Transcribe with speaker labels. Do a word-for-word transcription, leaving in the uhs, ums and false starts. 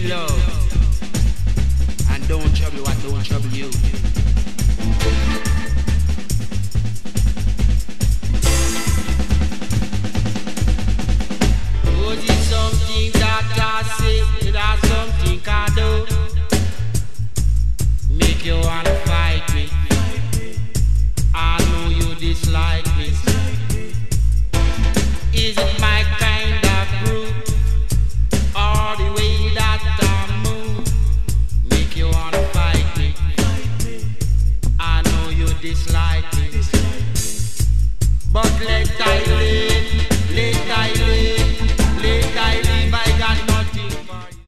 Speaker 1: love. And don't trouble what don't trouble you. Was it something that I say, that something I do? Make you wanna fight me. I know you dislike me. Is it my kind of group, or the way that I move? Make you wanna fight me. I know you dislike me. But let I